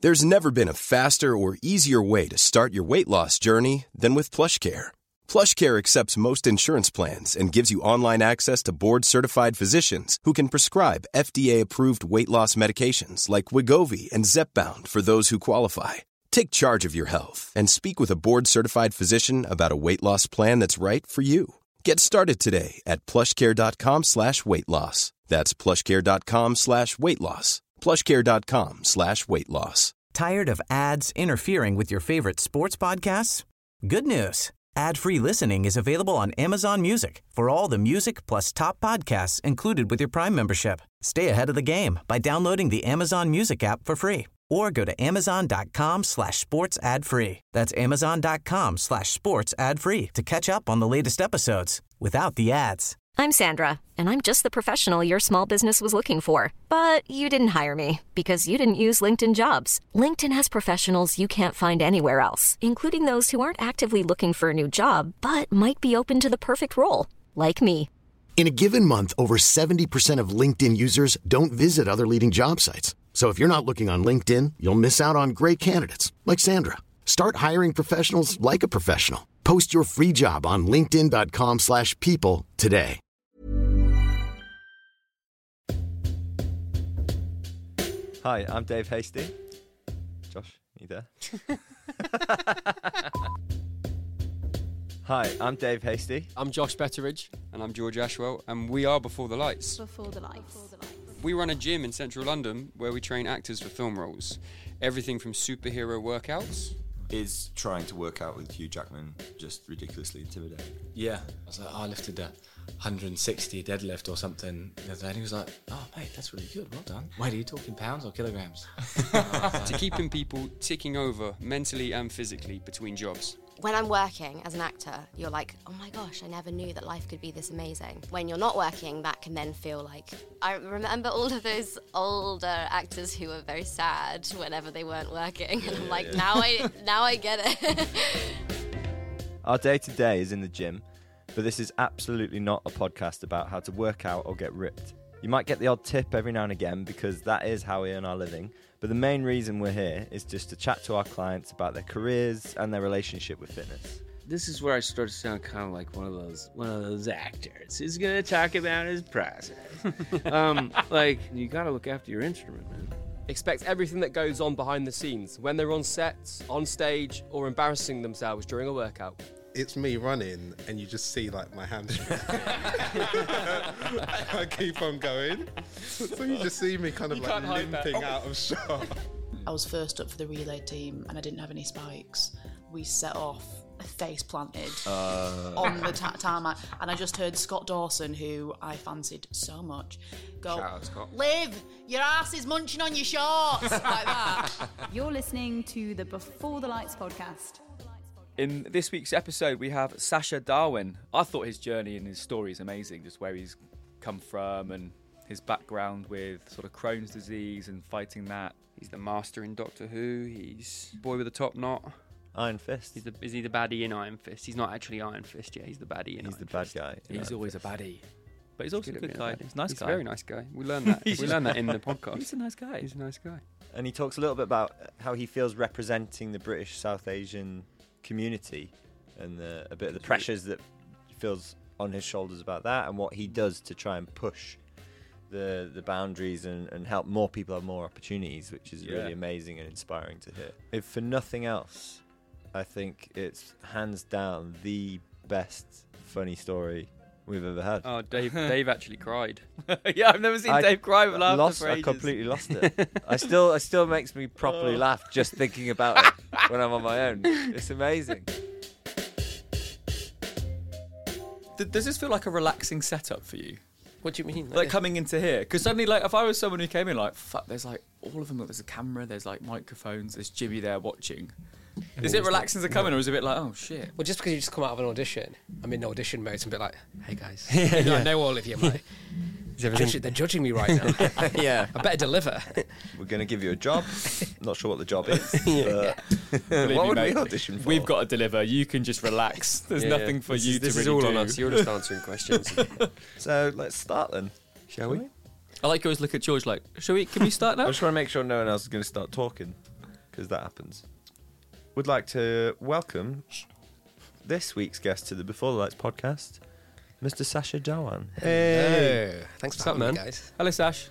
There's never been a faster or easier way to start your weight loss journey than with PlushCare. PlushCare accepts most insurance plans and gives you online access to board-certified physicians who can prescribe FDA-approved weight loss medications like Wegovy and Zepbound for those who qualify. Take charge of your health and speak with a board-certified physician about a weight loss plan that's right for you. Get started today at plushcare.com/weight loss. That's plushcare.com/weight loss. plushcare.com/weight loss. Tired of ads interfering with your favorite sports podcasts? Good news. Ad-free listening is available on Amazon Music for all the music plus top podcasts included with your Prime membership. Stay ahead of the game by downloading the Amazon Music app for free or go to amazon.com/sports ad free. That's amazon.com/sports ad free to catch up on the latest episodes without the ads. I'm Sandra, and I'm just the professional your small business was looking for. But you didn't hire me because you didn't use LinkedIn Jobs. LinkedIn has professionals you can't find anywhere else, including those who aren't actively looking for a new job, but might be open to the perfect role, like me. In a given month, over 70% of LinkedIn users don't visit other leading job sites. So if you're not looking on LinkedIn, you'll miss out on great candidates like Sandra. Start hiring professionals like a professional. Post your free job on linkedin.com/people today. Hi, I'm Dave Hasty. Josh, you there? Hi, I'm Dave Hasty. I'm Josh Betteridge. And I'm George Ashwell, and we are Before the Lights. Before the Lights. We run a gym in central London where we train actors for film roles. Everything from superhero workouts. Is trying to work out with Hugh Jackman just ridiculously intimidating? Yeah. I was like, I lifted a 160 deadlift or something the other day, and he was like, oh, mate, that's really good, well done. Wait, are you talking pounds or kilograms? To keeping people ticking over mentally and physically between jobs. When I'm working as an actor, you're like, oh my gosh, I never knew that life could be this amazing. When you're not working, that can then feel like... I remember all of those older actors who were very sad whenever they weren't working. And I'm like, now I get it. Our day-to-day is in the gym, but this is absolutely not a podcast about how to work out or get ripped. You might get the odd tip every now and again because that is how we earn our living. But the main reason we're here is just to chat to our clients about their careers and their relationship with fitness. This is where I start to sound kind of like one of those actors who's gonna talk about his process. Like, you gotta look after your instrument, man. Expect everything that goes on behind the scenes when they're on set, on stage, or embarrassing themselves during a workout. It's me running, and you just see like my hamstring. I keep on going, so you just see me kind of like limping out of shot. I was first up for the relay team, and I didn't have any spikes. We set off face planted on the tarmac, and I just heard Scott Dawson, who I fancied so much, go, Shout out, Scott. "Liv, your ass is munching on your shorts," like that. You're listening to the Before the Lights podcast. In this week's episode, we have Sacha Darwin. I thought his journey and his story is amazing, just where he's come from and his background with sort of Crohn's disease and fighting that. He's the master in Doctor Who. He's boy with a top knot. Iron Fist. Is he the baddie in Iron Fist? He's not actually Iron Fist yet. He's the baddie in Iron Fist. He's the bad guy. He's always a baddie. But he's also a good guy. He's a nice guy. He's a very nice guy. We learned that. We learned that in the podcast. He's a nice guy. He's a nice guy. And he talks a little bit about how he feels representing the British South Asian community and a bit of the pressures that he feels on his shoulders about that, and what he does to try and push the boundaries and help more people have more opportunities, which is really amazing and inspiring to hear. If for nothing else, I think it's hands down the best funny story we've ever had. Oh, Dave actually cried. Yeah, I've never seen Dave cry with laughter for ages. I completely lost it. It still makes me properly laugh just thinking about it when I'm on my own. It's amazing. Does this feel like a relaxing setup for you? What do you mean? Like coming into here? Because suddenly, like, if I was someone who came in, like, fuck, there's like all of them. There's a camera. There's like microphones. There's Jimmy there watching. Is it relaxing to come in, or is it a bit like, oh shit? Well, just because you just come out of an audition, I'm in audition mode, so I'm a bit like, hey guys, I know all of you. I'm like, they're judging me right now. Yeah, I better deliver. We're going to give you a job. Not sure what the job is. What would we audition for? We've got to deliver. You can just relax. There's nothing for you to really do. This is all on us. You're just answering questions. So let's start then. Shall we? I like you always look at George like, can we start now? I just want to make sure no one else is going to start talking. because that happens. Would like to welcome this week's guest to the Before the Lights podcast, Mr. Sasha Dhawan. Hey, thanks for having me, guys. Hello, Sash.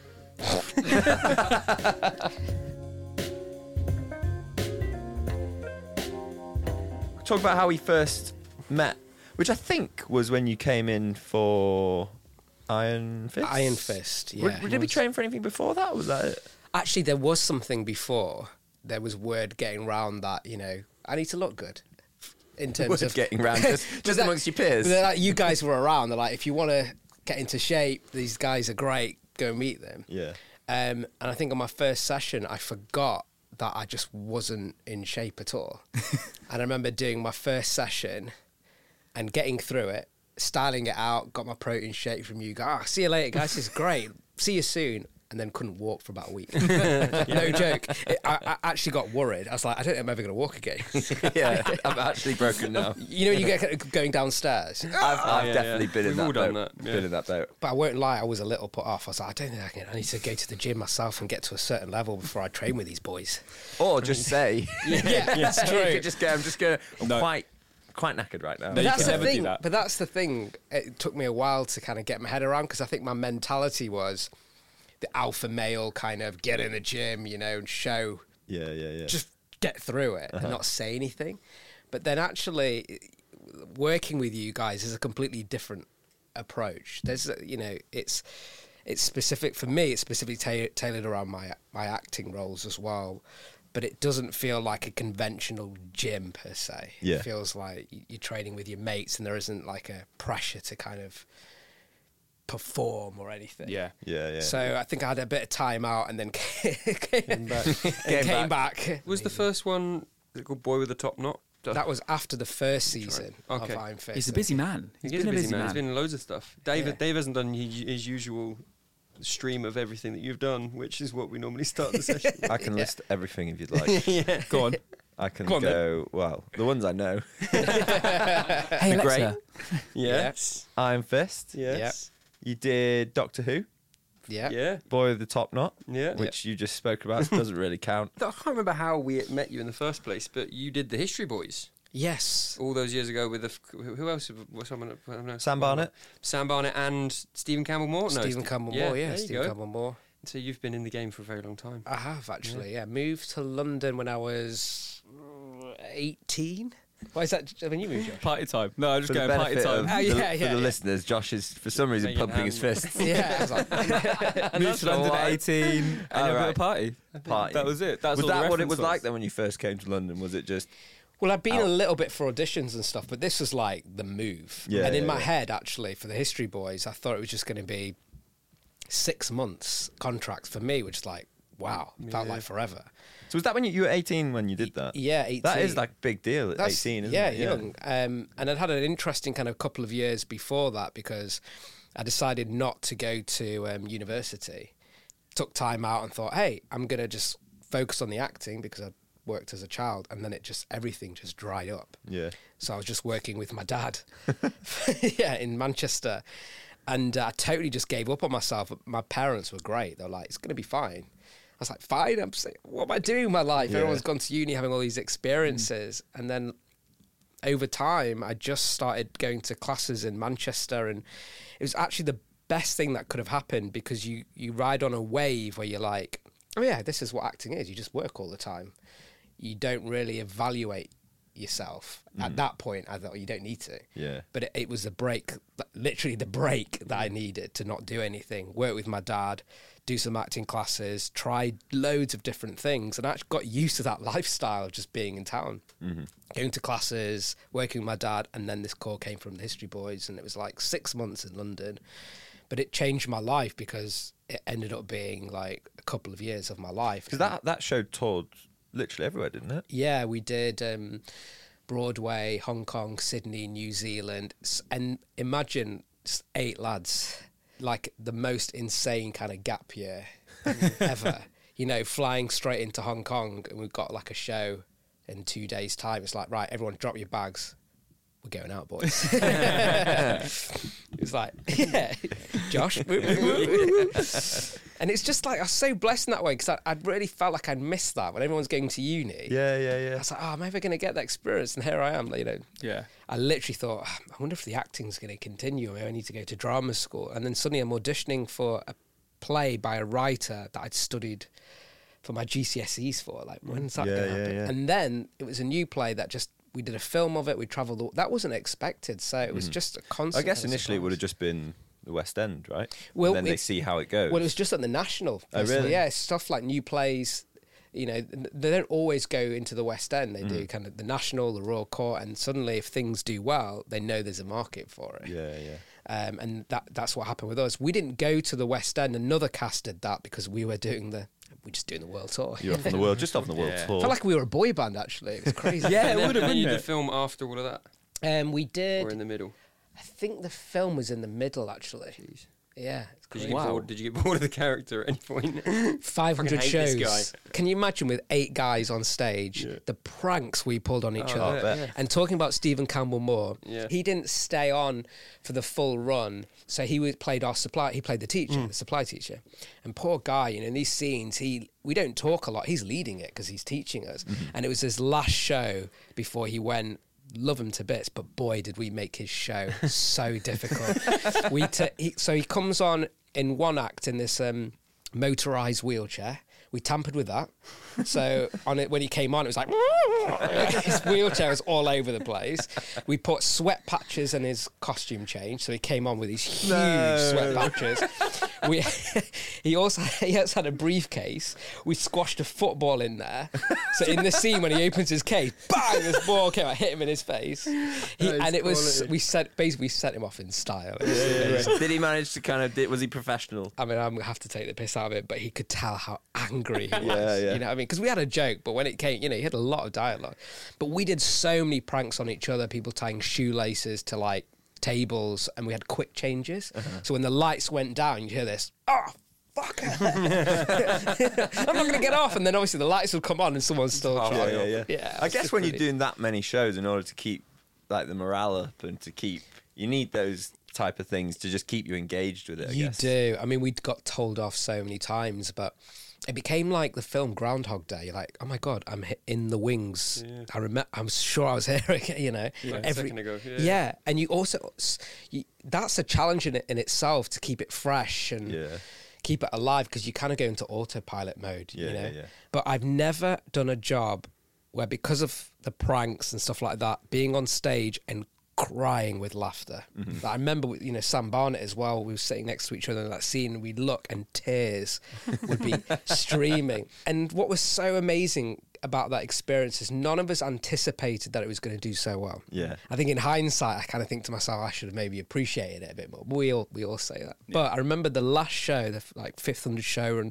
Talk about how we first met, which I think was when you came in for Iron Fist. Iron Fist, yeah. Did we train for anything before that? Was that it? Actually, there was something before. There was word getting round that, you know, I need to look good. In terms of getting round, just amongst your peers. Like, you guys were around. They're like, if you want to get into shape, these guys are great. Go and meet them. Yeah. And I think on my first session, I forgot that I just wasn't in shape at all. And I remember doing my first session and getting through it, styling it out, got my protein shake from you guys. See you later, guys. This is great. See you soon. And then couldn't walk for about a week. No joke. I actually got worried. I was like, I don't think I'm ever going to walk again. Yeah, I'm actually broken now. You know, when you get going downstairs. I've definitely been in that boat. Yeah. Been in that boat. But I won't lie, I was a little put off. I was like, I don't think I can. I need to go to the gym myself and get to a certain level before I train with these boys. Or just say, yeah, that's true. You could just go, I'm quite knackered right now. But that's the thing. But that's the thing. It took me a while to kind of get my head around, because I think my mentality was the alpha male kind of get in the gym, you know, and show. Yeah. Just get through it and not say anything. But then actually working with you guys is a completely different approach. There's, you know, it's specific for me. It's specifically tailored around my acting roles as well. But it doesn't feel like a conventional gym per se. Yeah. It feels like you're training with your mates, and there isn't like a pressure to kind of perform or anything. Yeah. So I think I had a bit of time out and then came back. Was the first one called Boy with the Top Knot? That was after the first season of Okay. Iron Fist. He's a busy man. He's a busy man. He's been in loads of stuff. Dave hasn't done his usual stream of everything that you've done, which is what we normally start the session. I can list everything if you'd like. Yeah. Go on. I can Go on, go, well, the ones I know. Hey, The Great. Alexa. Yes. Iron Fist. Yes. You did Doctor Who. Yeah. Yeah. Boy with the Top Knot. Yeah. Which you just spoke about. So it doesn't really count. I can't remember how we met you in the first place, but you did the History Boys. Yes. All those years ago with who else was someone? I don't know. Sam Barnett. Sam Barnett and Stephen Campbell Moore. Stephen Campbell Moore, yeah. Stephen Campbell Moore. So you've been in the game for a very long time. I have, actually, yeah. Moved to London when I was 18. Why is that when you moved, Josh? Party time. No, I'm just For the going party benefit time. of for the listeners, Josh is, for some reason, Making pumping his fists. Yeah. I was like, Moved to London at 18 and Oh, a bit right. of party. Party. That was it. That's Was all the that what it reference was like then when you first came to London? Was it just... well, I've been a little bit for auditions and stuff, but this was like the move. Yeah, and in yeah, my yeah. head, actually, for the History Boys, I thought it was just going to be 6 months contracts for me, which is like, wow, felt like forever. So was that when you were 18 when you did that? Yeah, 18. That is like a big deal at 18, isn't it? Young. And I'd had an interesting kind of couple of years before that, because I decided not to go to university. Took time out and thought, hey, I'm going to just focus on the acting because I worked as a child, and then everything just dried up. Yeah. So I was just working with my dad in Manchester, and I totally just gave up on myself. My parents were great. They were like, it's going to be fine. I was like, fine. I'm saying, what am I doing with my life? Yeah. Everyone's gone to uni, having all these experiences. And then over time, I just started going to classes in Manchester, and it was actually the best thing that could have happened, because you ride on a wave where you're like, oh yeah, this is what acting is. You just work all the time. You don't really evaluate yourself. At that point, I thought you don't need to. Yeah. But it was the break, literally the break that I needed to not do anything. Work with my dad, do some acting classes, try loads of different things, and I actually got used to that lifestyle of just being in town. Going to classes, working with my dad, and then this call came from the History Boys, and it was like 6 months in London. But it changed my life, because it ended up being like a couple of years of my life. Because that show toured literally everywhere, didn't it? Yeah, we did Broadway, Hong Kong, Sydney, New Zealand. And imagine just 8 lads, like the most insane kind of gap year ever. You know, flying straight into Hong Kong, and we've got like a show in 2 days' time. It's like, right, everyone drop your bags. we're going out, boys. It's like, yeah, Josh. And it's just like, I was so blessed in that way because I'd really felt like I'd missed that when everyone's going to uni. Yeah. I was like, oh, am I ever going to get that experience? And here I am, you know. Yeah. I literally thought, I wonder if the acting's going to continue. Maybe I need to go to drama school. And then suddenly I'm auditioning for a play by a writer that I'd studied for my GCSEs for. Like, when's that going to happen? Yeah. And then it was a new play that just, we did a film of it, we travelled, that wasn't expected. So it was just a constant. I guess initially it would have just been the West End, right? Well, and then they see how it goes. Well, it was just at the National. Oh, really? Yeah, stuff like new plays. You know, they don't always go into the West End. They do kind of the National, the Royal Court, and suddenly, if things do well, they know there's a market for it. Yeah. And that's what happened with us. We didn't go to the West End. Another cast did that because we were doing the world tour. You're off on the world, just off on the world tour. Felt like we were a boy band. Actually, it was crazy. Yeah, it would have And been. you did film after all of that, We did. or in the middle? I think the film was in the middle. Actually, Jeez. Yeah. Did you get bored of the character at any point? 500 Fucking hate this shows. Can you imagine with 8 guys on stage, the pranks we pulled on each other? bet. And talking about Stephen Campbell Moore, Yeah. he didn't stay on for the full run. So played our supply. He played the teacher, the supply teacher. And poor guy, you know, in these scenes, we don't talk a lot. He's leading it because he's teaching us. And it was his last show before he went. Love him to bits, but boy, did we make his show so difficult. So he comes on in one act in this motorised wheelchair. We tampered with that. So when he came on, it was like his wheelchair was all over the place. We put sweat patches in his costume change, so he came on with these huge sweat patches. He also had a briefcase. We squashed a football in there. So in the scene when he opens his case, bang! This ball came out, hit him in his face. We set him off in style. Did he manage to was he professional? I mean, I'm gonna have to take the piss out of it, but he could tell how angry he was. Yeah. You know what I mean? Because we had a joke, but when it came, you know, he had a lot of dialogue. But we did so many pranks on each other, people tying shoelaces to like tables, and we had quick changes. So when the lights went down, you'd hear this, oh, fuck. I'm not going to get off. And then obviously the lights would come on and someone's still trying. Yeah. I guess when you're doing that many shows, in order to keep like the morale up and you need those type of things to just keep you engaged with it, I guess. Do. I mean, we got told off so many times, but it became like the film Groundhog Day. You're like, oh my God, I'm in the wings. Yeah. I'm sure I was here again, you know. Yeah, a second ago. Yeah. And you also, that's a challenge in itself to keep it fresh and keep it alive, because you kind of go into autopilot mode, you know. Yeah. But I've never done a job where, because of the pranks and stuff like that, being on stage and crying with laughter. I remember, you know, Sam Barnett as well. We were sitting next to each other in that scene, and we'd look and tears would be streaming. And what was so amazing about that experience is none of us anticipated that it was going to do so well. Yeah. I think in hindsight, I kind of think to myself, I should have maybe appreciated it a bit more. But we all say that. Yeah. But I remember the last show, the like 500 show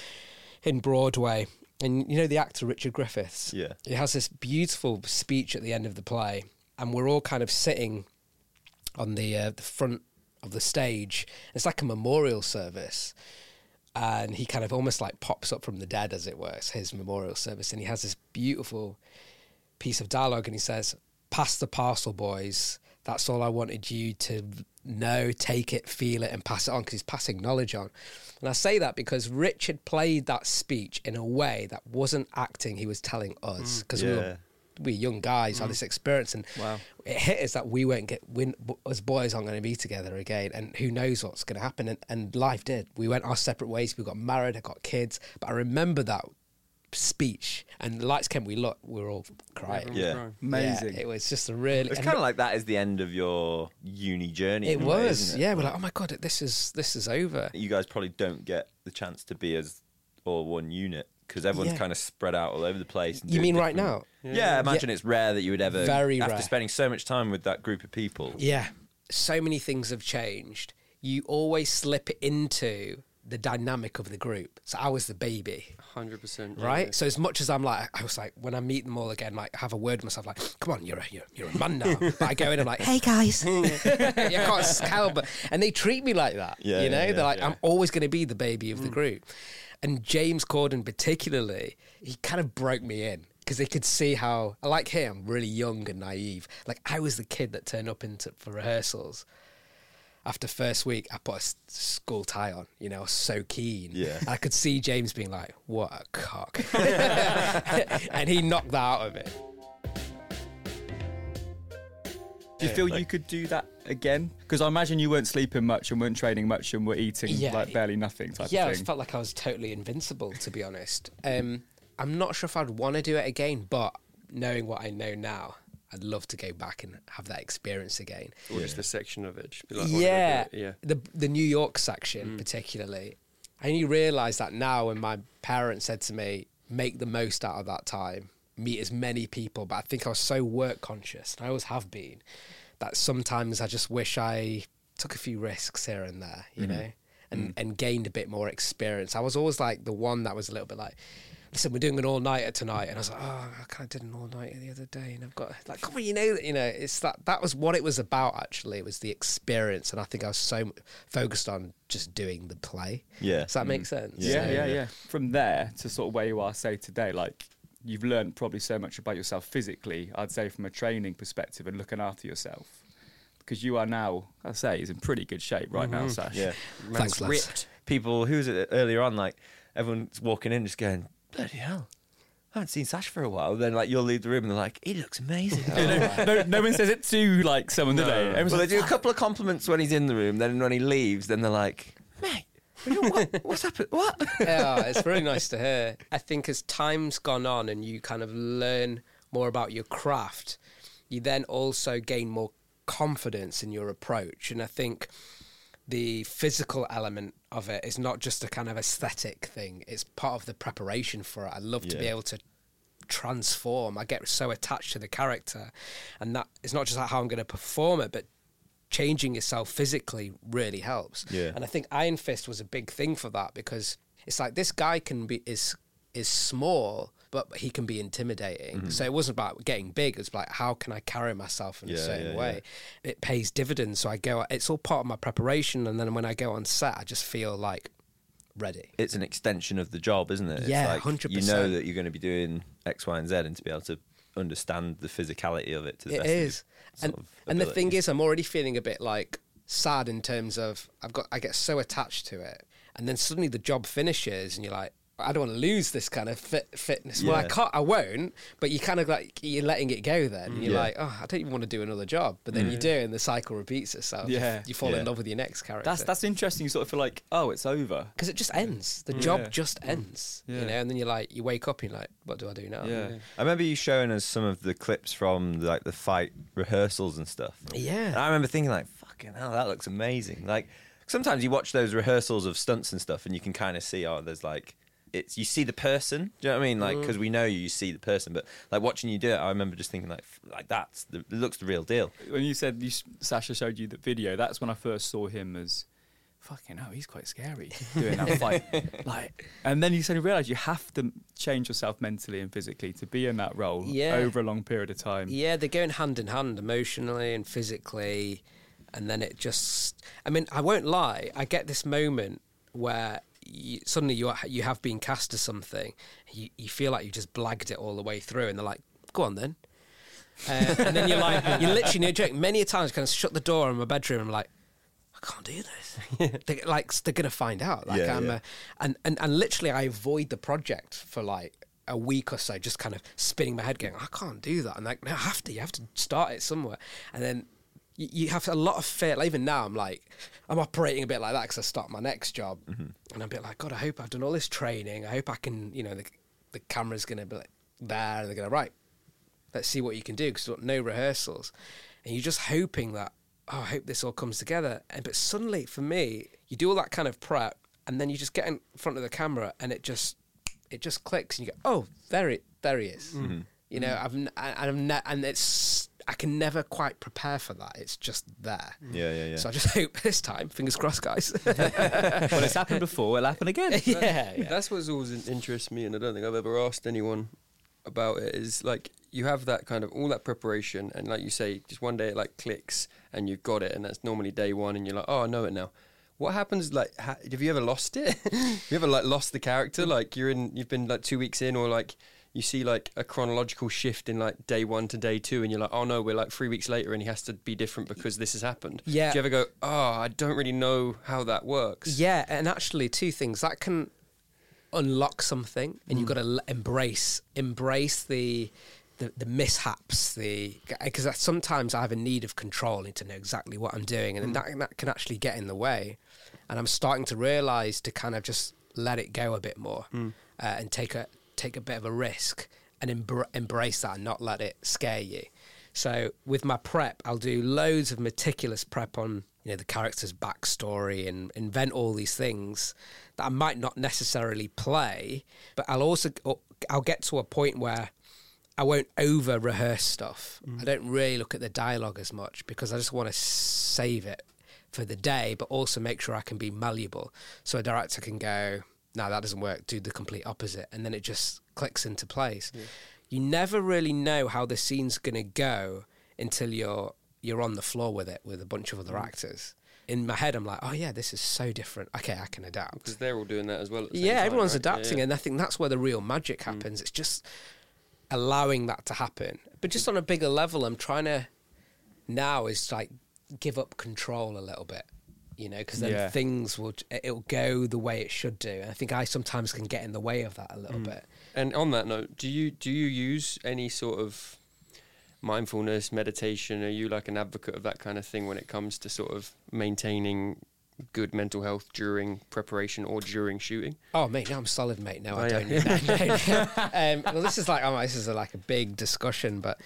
in Broadway. And you know the actor Richard Griffiths? Yeah. He has this beautiful speech at the end of the play. And we're all kind of sitting on the front of the stage. It's like a memorial service. And he kind of almost like pops up from the dead, as it were. It's his memorial service. And he has this beautiful piece of dialogue. And he says, "Pass the parcel, boys. That's all I wanted you to know. Take it, feel it, and pass it on," because he's passing knowledge on. And I say that because Richard played that speech in a way that wasn't acting. He was telling us, because we young guys had this experience, and it hit us that we as boys aren't going to be together again, and who knows what's going to happen. And life did. We went our separate ways. We got married. I got kids. But I remember that speech, and the lights came. We were all crying. Yeah, amazing. Yeah, it was just a really. It's kind of like that is the end of your uni journey. It way, was. isn't it? Yeah, we're like, oh my God, this is over. You guys probably don't get the chance to be as all one unit, because everyone's kind of spread out all over the place. You mean right now? Yeah, I imagine it's rare that you would ever, Very after rare. spending so much time with that group of people. Yeah, so many things have changed. You always slip into the dynamic of the group. So I was the baby. 100%. Right? Yeah. So as much as I was like, when I meet them all again, like have a word with myself, like, come on, you're a man now. But I go in and I'm like, hey guys. You can't scowl, and they treat me like that. Yeah, you know? yeah, They're like, yeah. I'm always going to be the baby of the group. And James Corden particularly, he kind of broke me in. because they could see how, like here, I'm really young and naive. Like, I was the kid that turned up for rehearsals. After first week, I put a school tie on, you know, I was so keen. Yeah. I could see James being like, what a cock. And he knocked that out of it. Do you feel you could do that again? Because I imagine you weren't sleeping much and weren't training much and were eating like barely nothing type of thing. Yeah, I felt like I was totally invincible, to be honest. I'm not sure if I'd want to do it again, but knowing what I know now, I'd love to go back and have that experience again. Or just a section of it. Just be like, The New York section particularly. I only realised that now when my parents said to me, make the most out of that time, meet as many people. But I think I was so work conscious, and I always have been, that sometimes I just wish I took a few risks here and there, you know, and gained a bit more experience. I was always like the one that was a little bit like, listen, we're doing an all-nighter tonight. And I was like, oh, I kind of did an all-nighter the other day. And I've got, like, come on, you know, it's that was what it was about, actually. It was the experience. And I think I was so focused on just doing the play. Yeah. Does that make sense? Yeah. From there to sort of where you are, say, today, like, you've learned probably so much about yourself physically, I'd say, from a training perspective and looking after yourself. Because you are now, I'd say, is in pretty good shape right now, Sash. Yeah. Thanks, lads. Ripped. People, who was it earlier on, like, everyone's walking in just going, bloody hell, I haven't seen Sash for a while. Then, like, you'll leave the room and they're like, he looks amazing. No one says it to, like, someone today. Well, they do a couple of compliments when he's in the room. Then when he leaves, then they're like, mate, what's happened? What? Yeah, it's really nice to hear. I think as time's gone on and you kind of learn more about your craft, you then also gain more confidence in your approach. And I think the physical element of it is not just a kind of aesthetic thing. It's part of the preparation for it. I love to be able to transform. I get so attached to the character, and that it's not just like how I'm going to perform it, but changing yourself physically really helps. Yeah. And I think Iron Fist was a big thing for that, because it's like this guy is small, but he can be intimidating. So it wasn't about getting big. It's like, how can I carry myself in a certain way? It pays dividends. So it's all part of my preparation. And then when I go on set, I just feel like ready. It's an extension of the job, isn't it? Yeah, it's like 100%. You know that you're going to be doing X, Y, and Z, and to be able to understand the physicality of it to the best is. of your And the thing abilities. is, I'm already feeling a bit like sad in terms of I get so attached to it. And then suddenly the job finishes and you're like, I don't want to lose this kind of fitness. Well, I won't, but you kind of like, you're letting it go then. And you're like, oh, I don't even want to do another job. But then you do, and the cycle repeats itself. Yeah. You fall in love with your next character. That's interesting. You sort of feel like, oh, it's over. Because it just ends. The job just ends. You know, and then you're like, you wake up and you're like, what do I do now? Yeah. I remember you showing us some of the clips from like the fight rehearsals and stuff. Yeah. And I remember thinking like, fucking hell, that looks amazing. Like sometimes you watch those rehearsals of stunts and stuff and you can kind of see, oh, there's like, you see the person, do you know what I mean? Like, because we know you see the person, but like watching you do it, I remember just thinking like it looks the real deal. When you said Sasha showed you the video, that's when I first saw him as, fucking hell, he's quite scary doing that fight. And then you suddenly realise you have to change yourself mentally and physically to be in that role over a long period of time. Yeah, they're going hand in hand emotionally and physically, and then it just, I mean, I won't lie, I get this moment where suddenly you have been cast as something, you feel like you just blagged it all the way through, and they're like, go on then. And then you're like, you literally, no joke, many a times kind of shut the door in my bedroom, I'm like, I can't do this. They're going to find out. Like and literally I avoid the project for like a week or so, just kind of spinning my head going, I can't do that. And like, no, you have to start it somewhere. And then you have a lot of fear. Like, even now, I'm operating a bit like that because I start my next job, and I'm a bit like, God, I hope I've done all this training. I hope I can, the camera's going to be like there, and they're going to, right, let's see what you can do, because you've got no rehearsals. And you're just hoping that, I hope this all comes together. But suddenly, for me, you do all that kind of prep, and then you just get in front of the camera, and it just clicks, and you go, oh, there he is. And it's, I can never quite prepare for that. It's just there. Yeah. So I just hope this time, fingers crossed, guys. Well, it's happened before, it'll happen again. Yeah. That's what's always interests me, and I don't think I've ever asked anyone about it, is like, you have that kind of, all that preparation, and like you say, just one day it like clicks and you've got it, and that's normally day one, and you're like, oh, I know it now. What happens, like, have you ever lost it? Have you ever like lost the character? Like you've been like 2 weeks in, or like you see like a chronological shift in like day 1 to day 2, and you're like, oh no, we're like 3 weeks later and he has to be different because this has happened. Yeah. Do you ever go, oh, I don't really know how that works? Yeah, and actually 2 things. That can unlock something, and you've got to embrace the mishaps, because sometimes I have a need of control, need to know exactly what I'm doing, and that can actually get in the way. And I'm starting to realise to kind of just let it go a bit more and take a bit of a risk and embrace that and not let it scare you. So with my prep, I'll do loads of meticulous prep on the character's backstory and invent all these things that I might not necessarily play, but I'll get to a point where I won't over rehearse stuff. I don't really look at the dialogue as much because I just want to save it for the day, but also make sure I can be malleable. So a director can go, no, that doesn't work, do the complete opposite. And then it just clicks into place. Yeah. You never really know how the scene's going to go until you're on the floor with it with a bunch of other actors. In my head, I'm like, oh yeah, this is so different. Okay, I can adapt. Because they're all doing that as well. At the same time, everyone's right? adapting, and I think that's where the real magic happens. It's just allowing that to happen. But just on a bigger level, I'm trying to now is like give up control a little bit, because then things it'll go the way it should do. And I think I sometimes can get in the way of that a little bit. And on that note, do you use any sort of mindfulness, meditation? Are you like an advocate of that kind of thing when it comes to sort of maintaining good mental health during preparation or during shooting? Oh, mate, no, I'm solid, mate. No, I don't need that. Well, this is like a big discussion, but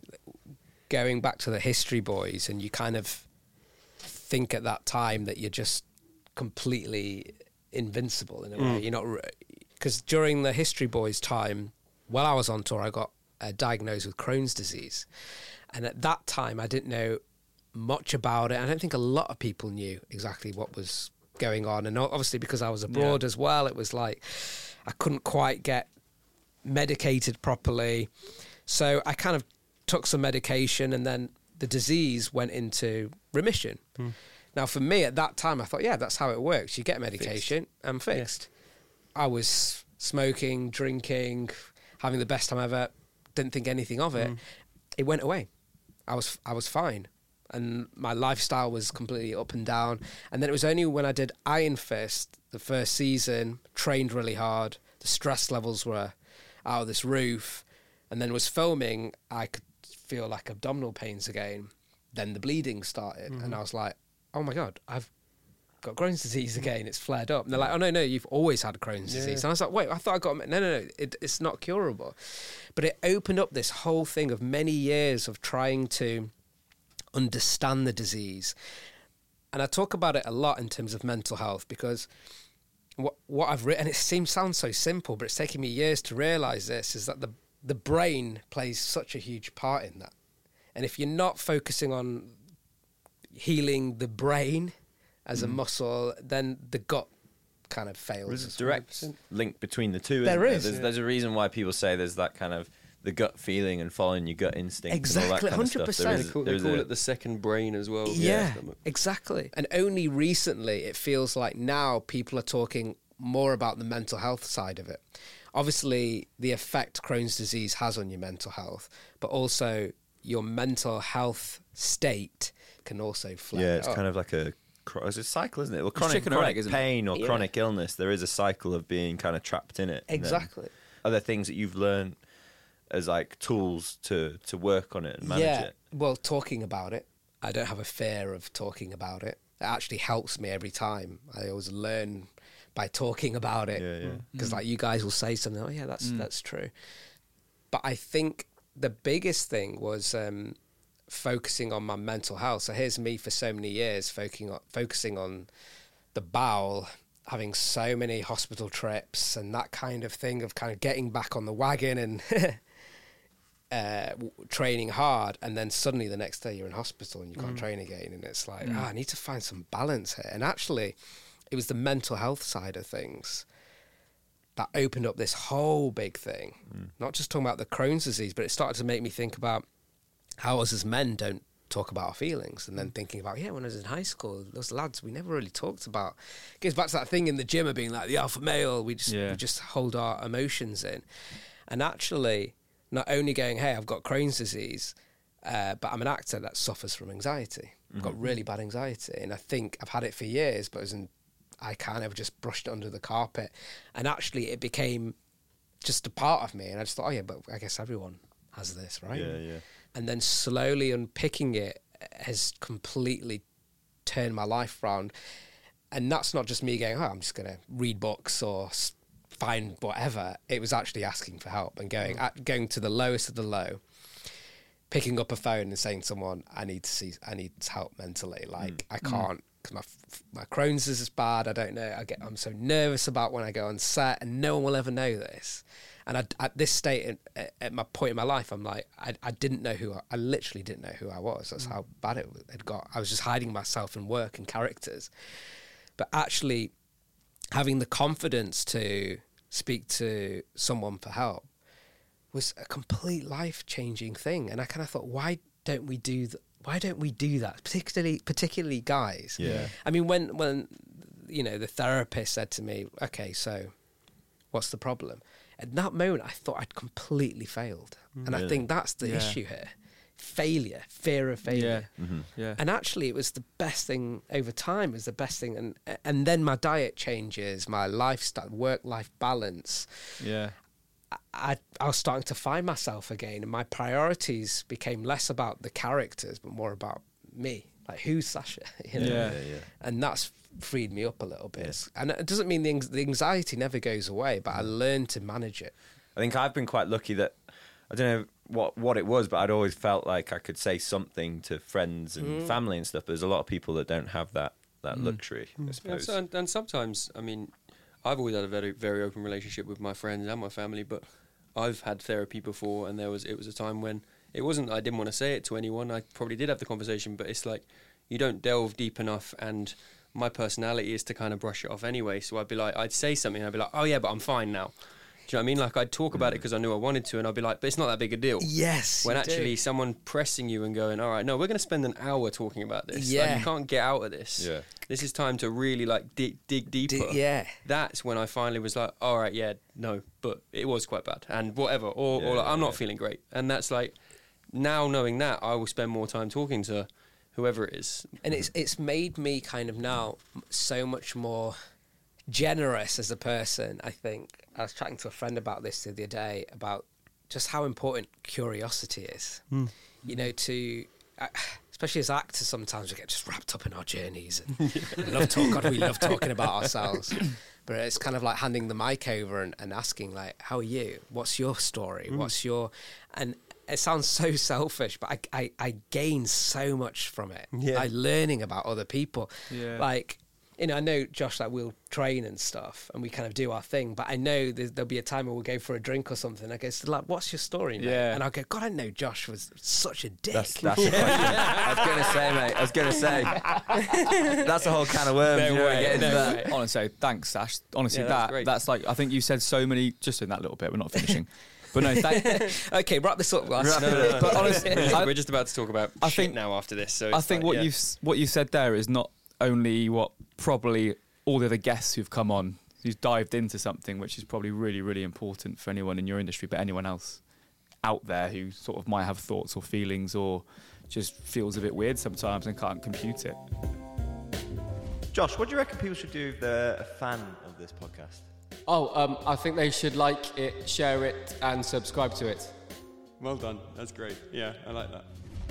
going back to the History Boys, and you kind of think at that time that you're just completely invincible in a way. You're not, because during the History Boys time, while I was on tour, I got diagnosed with Crohn's disease, and at that time I didn't know much about it. I don't think a lot of people knew exactly what was going on, and obviously because I was abroad as well, it was like I couldn't quite get medicated properly. So I kind of took some medication, and then the disease went into remission. Now for me at that time, I thought, yeah, that's how it works. You get medication and fixed. I was smoking, drinking, having the best time ever, didn't think anything of it. It went away. I was fine. And my lifestyle was completely up and down. And then it was only when I did Iron Fist, the first season, trained really hard, the stress levels were out of this roof, and then was filming, I could feel like abdominal pains again. Then the bleeding started, and I was like, oh my God, I've got Crohn's disease again, it's flared up. And they're like, oh no, you've always had Crohn's disease. And I was like, wait, I thought I got, no, it's not curable. But it opened up this whole thing of many years of trying to understand the disease. And I talk about it a lot in terms of mental health, because what I've written, and it sounds so simple, but it's taken me years to realise this, is that the brain plays such a huge part in that. And if you're not focusing on healing the brain as a muscle, then the gut kind of fails. There's a direct link between the two. There is. There's a reason why people say there's that kind of the gut feeling and following your gut instinct. Exactly, and all that kind 100%. Of stuff. They call it the second brain as well. Yeah, exactly. And only recently it feels like now people are talking more about the mental health side of it. Obviously, the effect Crohn's disease has on your mental health, but also your mental health state can also flare. Yeah, it's kind of like it's a cycle, isn't it? Well, chronic pain or chronic illness, there is a cycle of being kind of trapped in it. Exactly. Are there things that you've learned as like tools to work on it and manage it? Well, talking about it. I don't have a fear of talking about it. It actually helps me every time. I always learn by talking about it. Because like you guys will say something, oh yeah, that's true. But I think the biggest thing was focusing on my mental health. So here's me for so many years focusing on the bowel, having so many hospital trips and that kind of thing of kind of getting back on the wagon and training hard, and then suddenly the next day you're in hospital and you can't train again, and it's like, I need to find some balance here. And actually it was the mental health side of things that opened up this whole big thing. Not just talking about the Crohn's disease, but it started to make me think about how us as men don't talk about our feelings, and then thinking about, when I was in high school, those lads, we never really talked about. It goes back to that thing in the gym of being like the alpha male. We just hold our emotions in. And actually, not only going, hey, I've got Crohn's disease, but I'm an actor that suffers from anxiety. I've got really bad anxiety, and I think I've had it for years, but I kind of just brushed it under the carpet. And actually, it became just a part of me, and I just thought, oh yeah, but I guess everyone has this, right? Yeah. And then slowly unpicking it has completely turned my life around. And that's not just me going, oh, I'm just going to read books or find whatever. It was actually asking for help and going to the lowest of the low, picking up a phone and saying to someone, I need help mentally. Like, I can't, because my Crohn's is bad. I don't know. I'm so nervous about when I go on set, and no one will ever know this. And at this state, at my point in my life, I'm like, I literally didn't know who I was. That's how bad it had got. I was just hiding myself in work and characters. But actually having the confidence to speak to someone for help was a complete life-changing thing. And I kind of thought, why don't we do that? Particularly guys. Yeah. I mean, when the therapist said to me, okay, so what's the problem? At that moment, I thought I'd completely failed. And I think that's the issue here. Failure, fear of failure. Yeah. And actually, it was the best thing over time. It was the best thing. And then my diet changes, my lifestyle, work-life balance. Yeah. I was starting to find myself again, and my priorities became less about the characters, but more about me. Like, who's Sasha? Yeah. And that's freed me up a little bit. Yeah. And it doesn't mean the anxiety never goes away, but I learned to manage it. I think I've been quite lucky that, I don't know what it was, but I'd always felt like I could say something to friends and family and stuff. But there's a lot of people that don't have that luxury, I suppose. Yeah, and sometimes, I mean, I've always had a very, very open relationship with my friends and my family, but I've had therapy before, and it was a time when it wasn't I didn't want to say it to anyone. I probably did have the conversation, but it's like you don't delve deep enough, and my personality is to kind of brush it off anyway. So I'd say something, and I'd be like, oh yeah, but I'm fine now. Do you know what I mean? Like, I'd talk about it because I knew I wanted to, and I'd be like, but it's not that big a deal. Yes. When actually someone pressing you and going, all right, no, we're going to spend an hour talking about this. Yeah. Like, you can't get out of this. Yeah. This is time to really, like, dig deeper. Yeah. That's when I finally was like, all right, yeah, no, but it was quite bad. And whatever. Or like, I'm not feeling great. And that's like, now knowing that, I will spend more time talking to whoever it is. And it's made me kind of now so much more generous as a person, I think. I was chatting to a friend about this the other day, about just how important curiosity is. You know, especially as actors, sometimes we get just wrapped up in our journeys and we love talking about ourselves. But it's kind of like handing the mic over and asking, like, how are you? What's your story? And it sounds so selfish, but I gain so much from it. Yeah. Like, learning about other people. Yeah. Like, you know, I know, Josh, like, we'll train and stuff and we kind of do our thing, but I know there'll be a time where we'll go for a drink or something. I go, so, like, what's your story, mate? Yeah. And I'll go, God, I know Josh was such a dick. That's the question. I was going to say, that's a whole can of worms. Honestly, thanks, Sash. Honestly, great. that's like, I think you said so many, just in that little bit, we're not finishing. But no, okay, wrap this up, lads. No. But honestly, we're just about to talk about shit now after this. So I think what you said there is not only what probably all the other guests who've come on, who's dived into something which is probably really, really important for anyone in your industry, but anyone else out there who sort of might have thoughts or feelings or just feels a bit weird sometimes and can't compute it. Josh, what do you reckon people should do if they're a fan of this podcast? I think they should like it, share it, and subscribe to it. Well done. That's great. Yeah, I like that.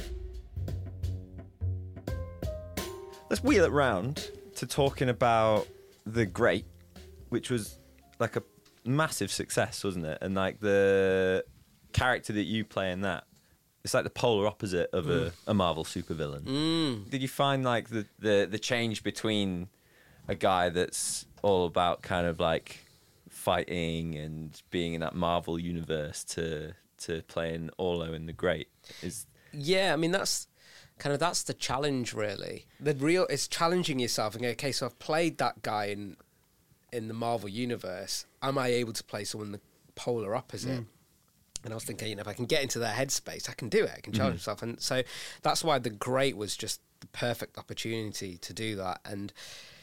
Let's wheel it round to talking about The Great, which was like a massive success, wasn't it? And like the character that you play in that, it's like the polar opposite of a Marvel supervillain. Did you find like the change between a guy that's all about kind of like fighting and being in that Marvel universe to playing Orlo in The Great? Yeah, I mean, that's the challenge, really. It's challenging yourself and go, okay, so I've played that guy in the Marvel universe. Am I able to play someone the polar opposite? And I was thinking, you know, if I can get into their headspace, I can do it. I can challenge myself. And so that's why The Great was just the perfect opportunity to do that. And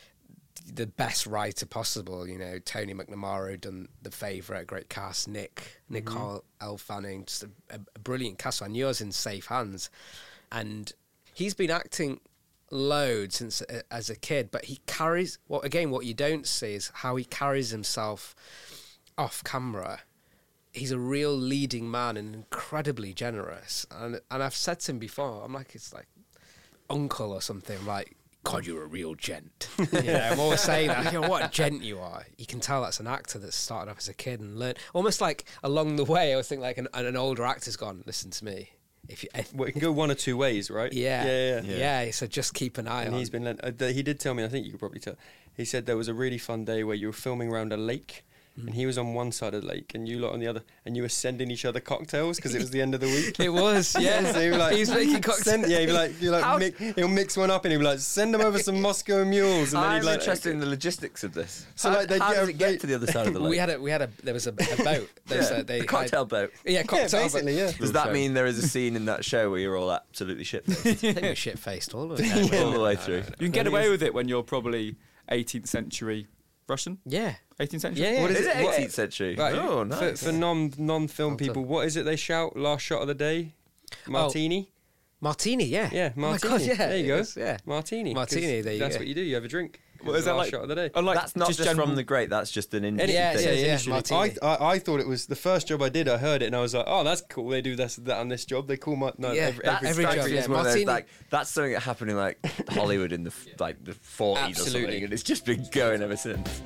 the best writer possible. You know, Tony McNamara done The Favourite, great cast. Nicole L. Fanning, just a brilliant cast. So I knew I was in safe hands, and he's been acting loads since as a kid, but he carries what you don't see is how he carries himself off camera. He's a real leading man and incredibly generous, and I've said to him before, I'm like, it's like uncle or something. I'm like, God, you're a real gent. I'm always saying that. What a gent you are. You can tell that's an actor that started off as a kid and learned. Almost like along the way, I was thinking like an older actor's gone, listen to me. Well, it can go one or two ways, right? Yeah. So just keep an eye on. He's been. He did tell me. I think you could probably tell. He said there was a really fun day where you were filming around a lake. And he was on one side of the lake, and you lot on the other, and you were sending each other cocktails because it was the end of the week. It was, yeah. So like, he's making cocktails. He'll mix one up, and he'll be like, send them over some Moscow mules. And then I'm interested in the logistics of this. So how does it get to the other side of the lake? There was a boat. A cocktail boat. Yeah, cocktail basically, boat. yeah. Does that mean there is a scene in that show where you're all absolutely shit-faced? I think we're shit-faced all of it. All the way through. You can get away with it when you're probably 18th century Russian. Yeah. 18th century? Yeah. What is it? 18th century. Right. Oh, nice. For non-film people, what is it they shout? Last shot of the day? Martini? Martini, yeah. Yeah, martini. Oh my God, yeah. There you go. Is, yeah. Martini. Martini, there you That's go. what you do. You have a drink. What is that last like? shot of the day. That's not just from the great. That's just an industry thing. Yeah. Martini. I thought it was the first job I did. I heard it and I was like, oh, that's cool. They do that on this job. They call every job. Is one of those, like, that's something that happened in like Hollywood in the 40s or something, and it's just been going ever since.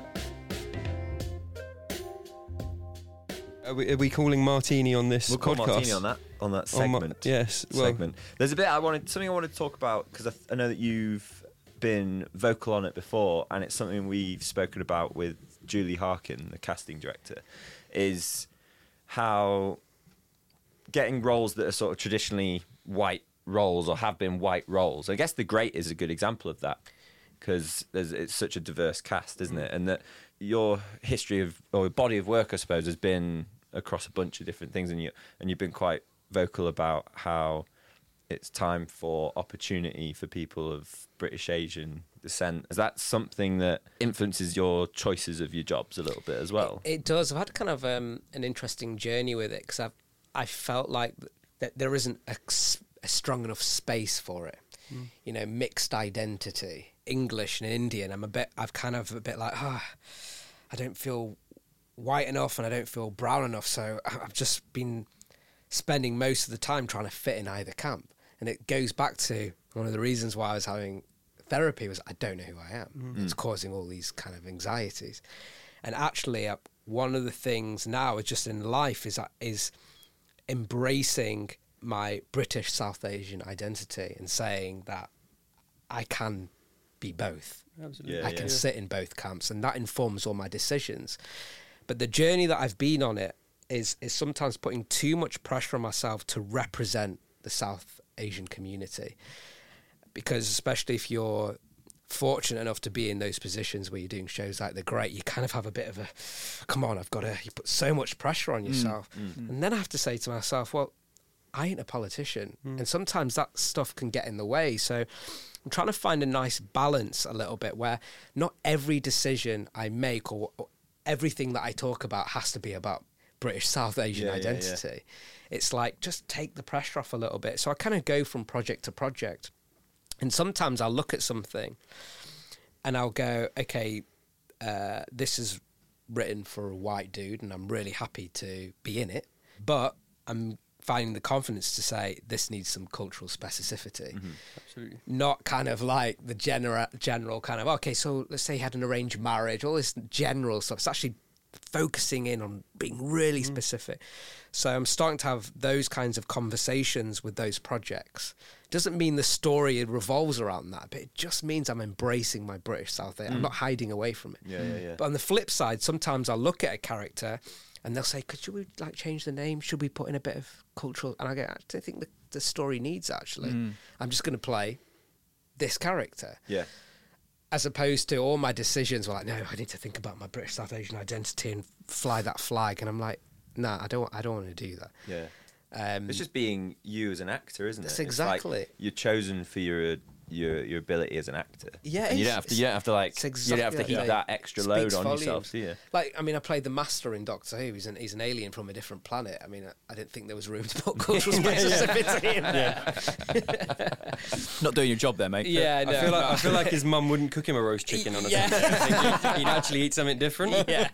Are we calling Martini on this We'll call podcast? Martini on that segment. Yes. Segment. There's a bit I wanted to talk about because I know that you've been vocal on it before, and it's something we've spoken about with Julie Harkin, the casting director, is how getting roles that are sort of traditionally white roles or have been white roles. I guess The Great is a good example of that because it's such a diverse cast, isn't it? And that your history of or body of work, I suppose, has been across a bunch of different things, and you've been quite vocal about how it's time for opportunity for people of British Asian descent. Is that something that influences your choices of your jobs a little bit as well? It does. I've had kind of an interesting journey with it because I felt like that there isn't a strong enough space for it. You know, mixed identity, English and Indian. I've kind of a bit like, I don't feel white enough and I don't feel brown enough. So I've just been spending most of the time trying to fit in either camp. And it goes back to one of the reasons why I was having therapy was I don't know who I am. It's causing all these kind of anxieties. And actually, one of the things now is just in life is embracing my British South Asian identity and saying that I can be both. Absolutely. I can sit in both camps, and that informs all my decisions. But the journey that I've been on it is sometimes putting too much pressure on myself to represent the South Asian community, because especially if you're fortunate enough to be in those positions where you're doing shows like The Great, you kind of have a bit of a, come on, you put so much pressure on yourself. And then I have to say to myself, well, I ain't a politician. And sometimes that stuff can get in the way. So I'm trying to find a nice balance a little bit where not every decision I make or everything that I talk about has to be about British South Asian identity. It's like, just take the pressure off a little bit. So I kind of go from project to project. And sometimes I'll look at something and I'll go, okay, this is written for a white dude and I'm really happy to be in it. But I'm finding the confidence to say this needs some cultural specificity. Absolutely. Not kind of like the general kind of, okay, so let's say he had an arranged marriage, all this general stuff. It's actually focusing in on being really specific. So I'm starting to have those kinds of conversations with those projects. Doesn't mean the story revolves around that, but it just means I'm embracing my British South Asian. I'm not hiding away from it. But on the flip side, sometimes I'll look at a character and they'll say, should we like change the name? Should we put in a bit of cultural? And I go, I don't think the story needs actually. I'm just going to play this character. Yeah. As opposed to all my decisions were like, no, I need to think about my British South Asian identity and fly that flag. And I'm like, nah, I don't want to do that. Yeah. It's just being you as an actor, isn't it? That's exactly. It's like you're chosen for your your ability as an actor. Yeah, and you don't have to. You don't have to like. It's you don't have to exactly heap that extra load on yourself, do you? Like, I mean, I played the Master in Doctor Who. He's an alien from a different planet. I mean, I didn't think there was room to put cultural specificity in there. Not doing your job there, mate. Yeah, no, I feel like his mum wouldn't cook him a roast chicken on a Sunday. I think he'd actually eat something different. Yeah.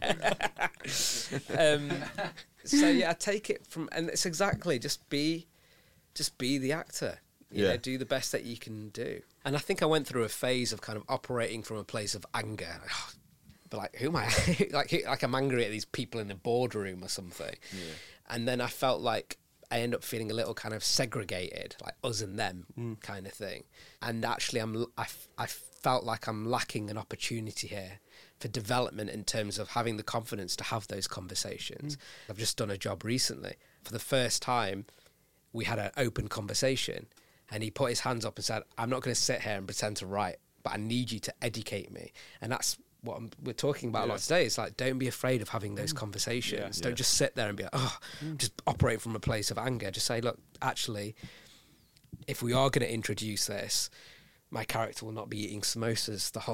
So yeah, I take it from, and it's exactly just be the actor. You know, do the best that you can do. And I think I went through a phase of kind of operating from a place of anger. But like, who am I? like I'm angry at these people in the boardroom or something. Yeah. And then I felt like I end up feeling a little kind of segregated, like us and them kind of thing. And actually, I felt like I'm lacking an opportunity here for development in terms of having the confidence to have those conversations. I've just done a job recently. For the first time, we had an open conversation. And he put his hands up and said, I'm not going to sit here and pretend to write, but I need you to educate me. And that's what we're talking about a lot today. It's like, don't be afraid of having those conversations. Don't just sit there and be like, just operate from a place of anger. Just say, look, actually, if we are going to introduce this, my character will not be eating samosas the whole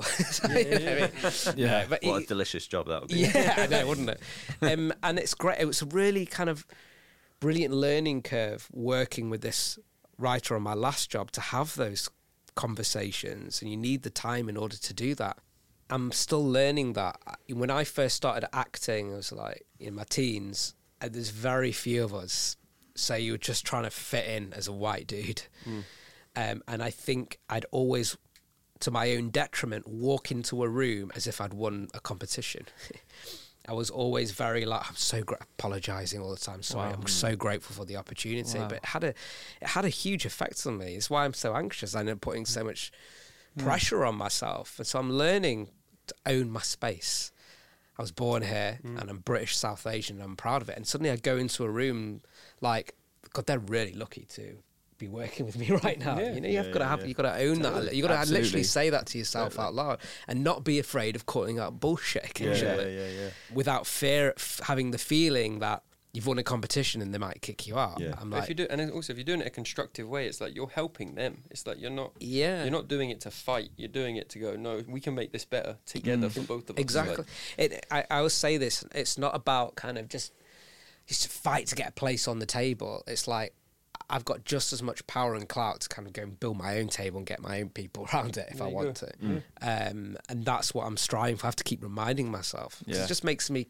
time. But what a delicious job that would be. Yeah, I know, wouldn't it? And it's great. It was a really kind of brilliant learning curve working with this writer on my last job to have those conversations, and you need the time in order to do that. I'm still learning that. When I first started acting, I was like in my teens, and there's very few of us say you were just trying to fit in as a white dude. And I think I'd always, to my own detriment, walk into a room as if I'd won a competition. I was always very like, I'm so apologising all the time. Sorry, I'm so grateful for the opportunity. But it had a huge effect on me. It's why I'm so anxious. I ended up putting so much pressure on myself. And so I'm learning to own my space. I was born here and I'm British, South Asian, and I'm proud of it. And suddenly I go into a room like, God, they're really lucky to be working with me right now. You know, you've got to own that. You've got to literally say that to yourself out loud and not be afraid of calling out bullshit occasionally. Without fear, having the feeling that you've won a competition and they might kick you out. I'm like, if you're doing it a constructive way, it's like you're helping them. It's like you're not doing it to fight. You're doing it to go, no, we can make this better together for both of us. Exactly. I always say this. It's not about kind of just fight to get a place on the table. It's like, I've got just as much power and clout to kind of go and build my own table and get my own people around it if I want to. And that's what I'm striving for. I have to keep reminding myself. It just makes me...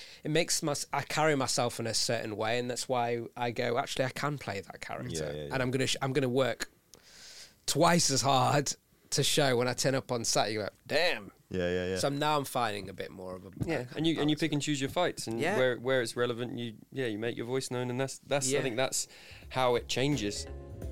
I carry myself in a certain way, and that's why I go, actually, I can play that character. And I'm gonna work twice as hard to show when I turn up on set. You go, damn. So now I'm finding a bit more of a and you pick and choose your fights, and where it's relevant, you make your voice known, and that's I think that's how it changes.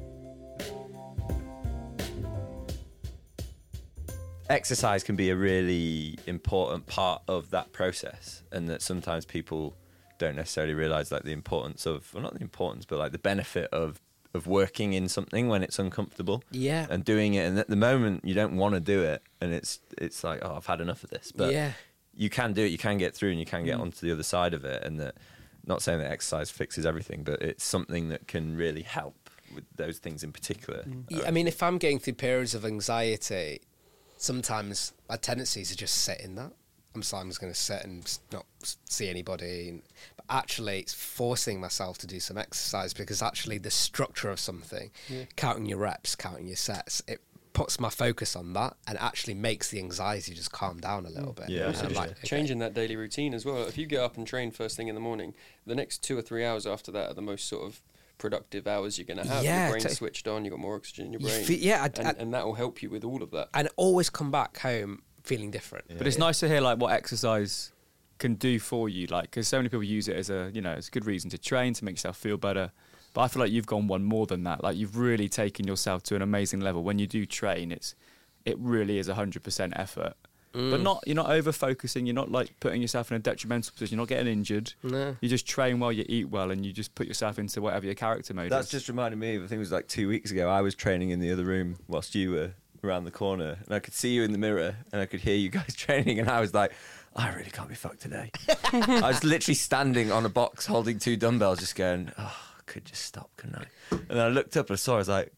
Exercise can be a really important part of that process, and that sometimes people don't necessarily realise like the importance of, well, not the importance, but like the benefit of working in something when it's uncomfortable and doing it, and at the moment you don't want to do it, and it's like, oh, I've had enough of this, but you can do it, you can get through, and you can get onto the other side of it. And that, not saying that exercise fixes everything, but it's something that can really help with those things in particular. I mean, if I'm going through periods of anxiety, sometimes my tendency is to just sit in that. I'm just going to sit and not see anybody. But actually, it's forcing myself to do some exercise, because actually the structure of something, counting your reps, counting your sets, it puts my focus on that and actually makes the anxiety just calm down a little bit. Changing that daily routine as well. If you get up and train first thing in the morning, the next 2 or 3 hours after that are the most sort of productive hours you're going to have. Your brain's switched on, you've got more oxygen in your brain. And that will help you with all of that. And always come back home feeling different. But it's nice to hear like what exercise can do for you, like, because so many people use it as a good reason to train, to make yourself feel better. But I feel like you've gone one more than that. Like, you've really taken yourself to an amazing level. When you do train, it really is 100% effort. But you're not over focusing. You're not like putting yourself in a detrimental position. You're not getting injured. No. You just train well, you eat well, and you just put yourself into whatever your character mode is. That's just reminded me of, I think it was like 2 weeks ago, I was training in the other room whilst you were around the corner, and I could see you in the mirror and I could hear you guys training, and I was like, I really can't be fucked today. I was literally standing on a box holding 2 dumbbells just going, oh, I could just stop, couldn't I? And then I looked up and I saw, I was like,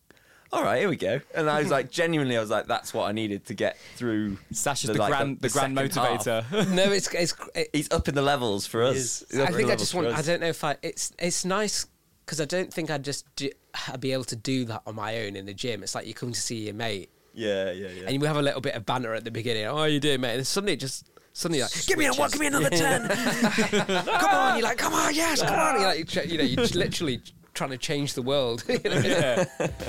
all right, here we go. And I was like, genuinely, I was like, that's what I needed to get through. Sasha's the grand motivator. No, he's up in the levels for us. I think I just want. I don't know if it's nice because I don't think I'd be able to do that on my own in the gym. It's like you come to see your mate. Yeah. And you have a little bit of banter at the beginning. Oh, how you doing, mate? And suddenly like, give me another 10. Come on, you're like, come on, yes, come on. You're like, you're just literally trying to change the world. Yeah.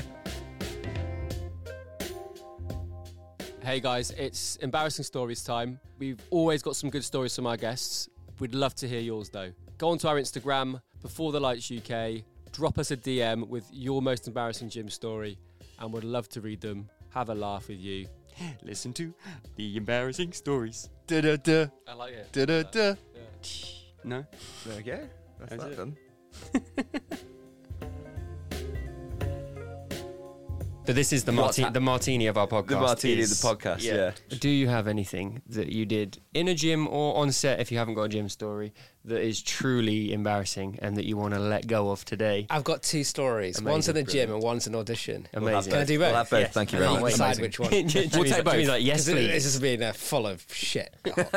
Hey guys, it's embarrassing stories time. We've always got some good stories from our guests. We'd love to hear yours though. Go onto our Instagram, Before the Lights UK, drop us a DM with your most embarrassing gym story, and we'd love to read them, have a laugh with you. Listen to the embarrassing stories. Da-da-da. I like it. Da-da-da. Yeah. No? There we go. That's that done. So this is the martini of our podcast. The martini of the podcast, yeah. Do you have anything that you did in a gym or on set, if you haven't got a gym story, that is truly embarrassing and that you want to let go of today? I've got 2 stories. Amazing, one's in the gym and one's an audition. Amazing. Can I do both? We'll have both. Yes. Thank you very much. Decide which one. We'll take both. Like, yes, please. This has been full of shit.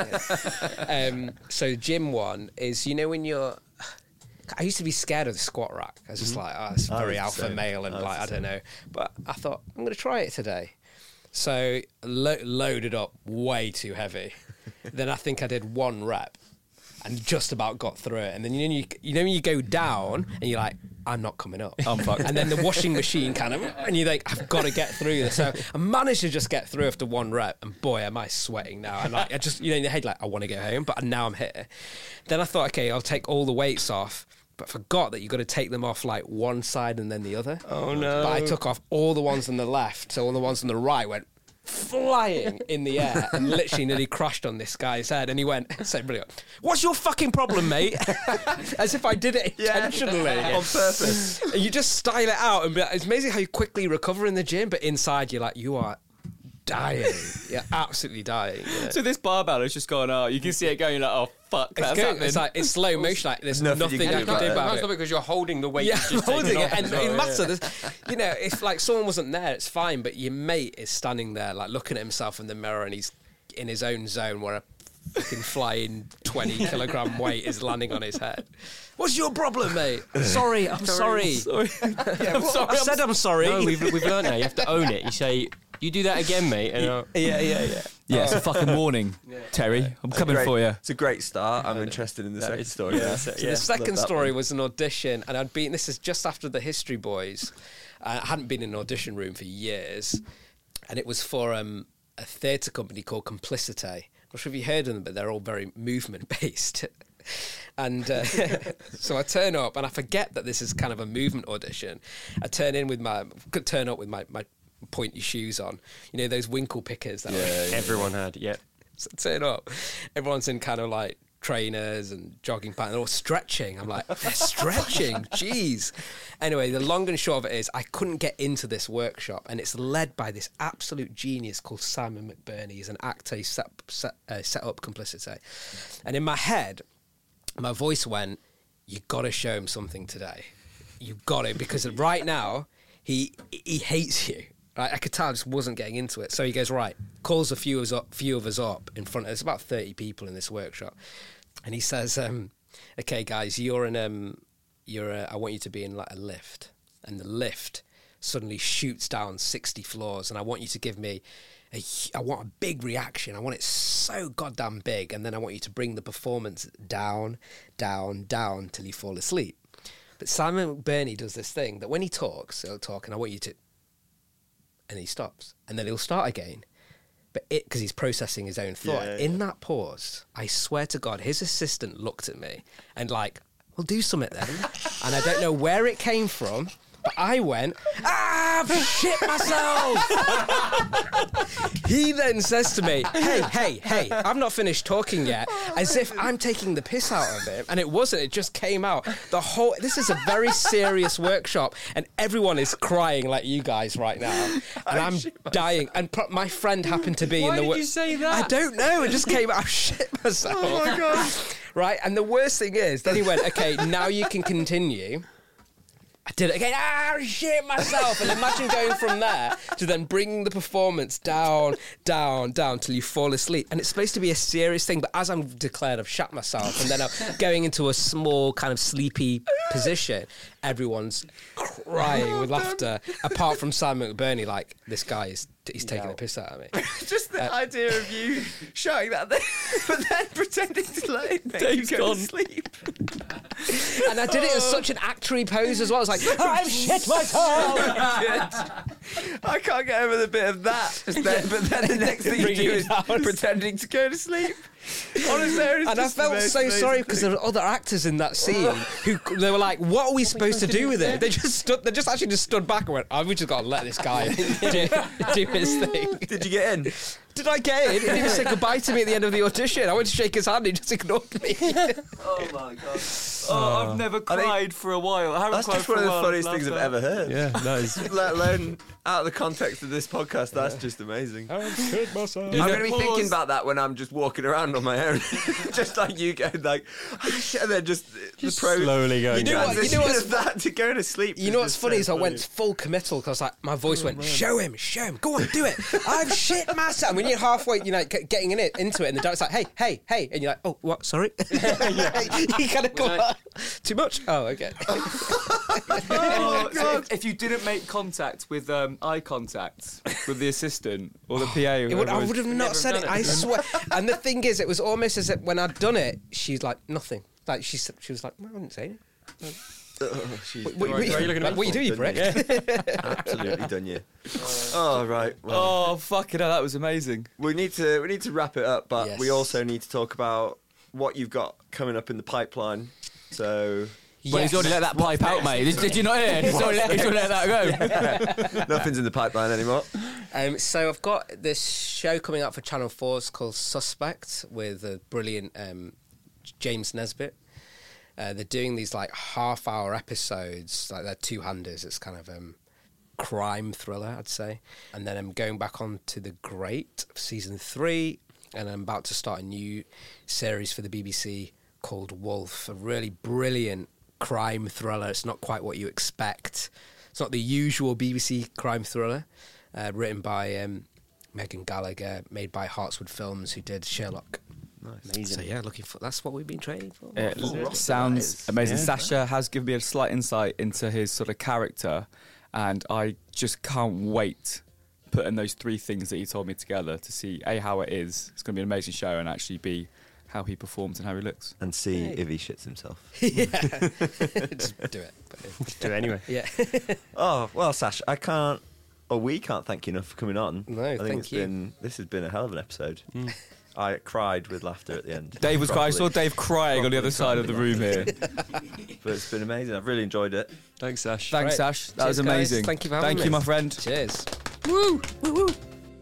So gym one is, when you're... I used to be scared of the squat rack. I was just like, it's very alpha male and like, I don't know. But I thought, I'm going to try it today. So loaded up way too heavy. Then I think I did 1 rep and just about got through it. And then when you go down and you're like, I'm not coming up. I'm fucked. And then the washing machine and you think, I've got to get through this. So I managed to just get through after 1 rep, and boy, am I sweating now. And like, I just, in the head, like, I want to go home, but now I'm here. Then I thought, okay, I'll take all the weights off, but forgot that you've got to take them off like one side and then the other. Oh no. But I took off all the ones on the left, so all the ones on the right went flying in the air and literally nearly crashed on this guy's head. And he went, brilliant, what's your fucking problem, mate? As if I did it intentionally. On purpose. And you just style it out and be like, it's amazing how you quickly recover in the gym, but inside you're like, you are dying. You're absolutely dying. Yeah. So this barbell has just gone, you can see it going, you're like, oh fuck, that's happening. It's like, it's slow motion, like there's nothing I can do about it. That's because you're holding the weight. Yeah, I'm holding it, and it matters. If like someone wasn't there, it's fine, but your mate is standing there like looking at himself in the mirror and he's in his own zone where a fucking flying 20 kilogram weight is landing on his head. What's your problem, mate? I'm sorry. I'm sorry. I said I'm sorry. No, we've learned now. You have to own it. You say, you do that again, mate. And Yeah, it's a fucking warning, Terry. I'm coming for you. It's a great start. I'm interested in the second story. So the second story was an audition, and this is just after the History Boys. I hadn't been in an audition room for years, and it was for a theatre company called Complicity. I'm not sure if you heard of them, but they're all very movement-based. And so I turn up, and I forget that this is kind of a movement audition. I turn up with my pointy shoes on, those winkle pickers that everyone had. So turn up, everyone's in kind of like trainers and jogging pants, they're all stretching. I'm like, they're stretching, jeez. Anyway, the long and short of it is I couldn't get into this workshop, and it's led by this absolute genius called Simon McBurney. He's an actor. He set up Complicity, and in my head my voice went, you got to show him something today. You got it, because right now he hates you. Right, I could tell I just wasn't getting into it. So he goes, right, calls a few of us up in front of, there's about 30 people in this workshop. And he says, okay, guys, I want you to be in like a lift. And the lift suddenly shoots down 60 floors. And I want you to give me, I want a big reaction. I want it so goddamn big. And then I want you to bring the performance down, down, down till you fall asleep. But Simon McBurney does this thing that when he talks, he'll talk, and I want you to, and he stops, and then he'll start again, but because he's processing his own thought. In that pause, I swear to God, his assistant looked at me and like, well, do something then. And I don't know where it came from, but I went, I've shit myself. He then says to me, hey, I've not finished talking yet, as if I'm taking the piss out of it. And it wasn't, it just came out. This is a very serious workshop, and everyone is crying like you guys right now. And I'm dying. And my friend happened to be in the Why did you say that? I don't know, it just came out, I've shit myself. Oh my God. Right, and the worst thing is, then he went, okay, now you can continue. I did it again. Shit myself. And imagine going from there to then bring the performance down till you fall asleep. And it's supposed to be a serious thing, but as I'm declared, I've shot myself, and then I'm going into a small kind of sleepy position. Everyone's crying with laughter, apart from Simon McBurney. Like, this guy he's taking the piss out of me. Just the idea of you shouting that, but then pretending to let it make you go to sleep. And I did it as such an actory pose as well. I was like, I've shit myself. I can't get over the bit of that. But then the next thing you do is pretending to go to sleep. Honestly, and I felt so sorry because there were other actors in that scene who they were like, "What are we supposed to do with it?" They just stood back and went, "Oh, we just got to let this guy do his thing." Did you get in? Did I get in? He didn't even say goodbye to me at the end of the audition. I went to shake his hand, he just ignored me. Oh my god! Oh, I've never cried for a while. That's just one of the funniest things I've ever heard. Yeah, nice. Let alone out of the context of this podcast, that's just amazing. I've shit myself. I'm going to be thinking about that when I'm just walking around on my own, just like you go, like, and then just the slowly going. You know what's that to go to sleep. You know what's funny is I went full committal because like my voice went, show him, go on, do it. I've shit myself. And when you're halfway, getting into it, and the director's like, hey, and you're like, oh, what? Sorry. You kind of go, too much. Oh, okay. Oh, God. If you didn't make contact with eye contact with the assistant or the PA, I would have not said it. I swear. And the thing is, it was almost as if when I'd done it, she's like nothing. Like she was like, well, I didn't say it. What are you looking at? What you do, you prick? Absolutely done you. Oh right. Well, oh fucking hell, that was amazing. We need to wrap it up, but Yes. we also need to talk about what you've got coming up in the pipeline. So. Well, he's already let that pipe out, mate. Did you not hear? He's already let that go. Nothing's in the pipeline anymore. So I've got this show coming up for Channel 4. It's called Suspect with the brilliant James Nesbitt. They're doing these like half-hour episodes, like they're two-handers. It's kind of crime thriller, I'd say. And then I'm going back on to The Great, season 3, and I'm about to start a new series for the BBC called Wolf, a really brilliant crime thriller. It's not quite what you expect. It's not the usual BBC crime thriller, written by Megan Gallagher, made by Hartswood Films, who did Sherlock. Nice. Amazing. So yeah, that's what we've been training for. It sounds amazing. Yeah. Sasha has given me a slight insight into his sort of character, and I just can't wait putting those three things that he told me together to see how it is. It's going to be an amazing show, and actually B, how he performs and how he looks, and C, if he shits himself. Yeah, just do it. Just do it anyway. Yeah. Oh well, Sash, we can't thank you enough for coming on. No, I think thank you. This has been a hell of an episode. I cried with laughter at the end. Dave was crying. I saw Dave crying on the other side of the room here. But it's been amazing. I've really enjoyed it. Thanks, Sash. Thanks, Great. Sash. That was Cheers, guys. amazing. Thank you for having me. Thank you, my friend. Cheers. Woo! Woo! Woo!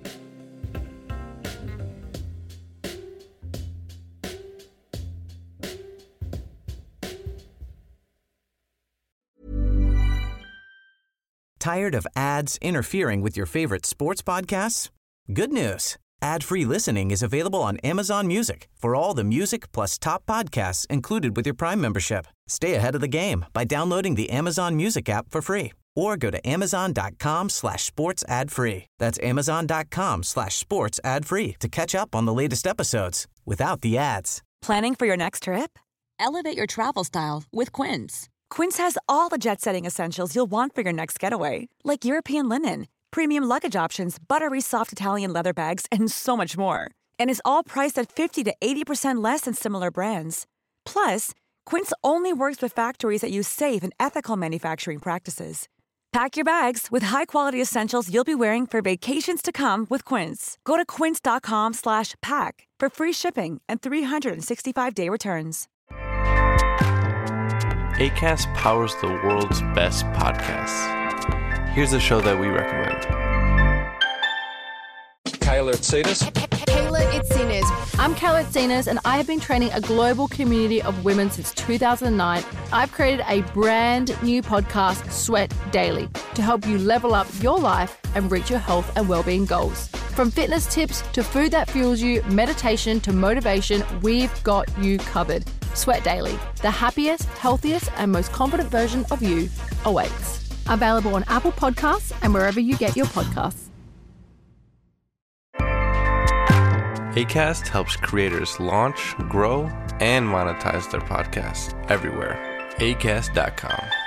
Tired of ads interfering with your favorite sports podcasts? Good news. Ad-free listening is available on Amazon Music for all the music plus top podcasts included with your Prime membership. Stay ahead of the game by downloading the Amazon Music app for free or go to amazon.com/sports ad free. That's amazon.com/sports ad free to catch up on the latest episodes without the ads. Planning for your next trip? Elevate your travel style with Quince. Quince has all the jet-setting essentials you'll want for your next getaway, like European linen, premium luggage options, buttery soft Italian leather bags, and so much more. And is all priced at 50 to 80% less than similar brands. Plus, Quince only works with factories that use safe and ethical manufacturing practices. Pack your bags with high-quality essentials you'll be wearing for vacations to come with Quince. Go to quince.com/pack for free shipping and 365-day returns. Acast powers the world's best podcasts. Here's a show that we recommend. Kayla Itsinas. Kayla Itsinas. I'm Kayla Itsinas, and I have been training a global community of women since 2009. I've created a brand new podcast, Sweat Daily, to help you level up your life and reach your health and wellbeing goals. From fitness tips to food that fuels you, meditation to motivation, we've got you covered. Sweat Daily, the happiest, healthiest, and most confident version of you awaits. Available on Apple Podcasts and wherever you get your podcasts. Acast helps creators launch, grow, and monetize their podcasts everywhere. Acast.com.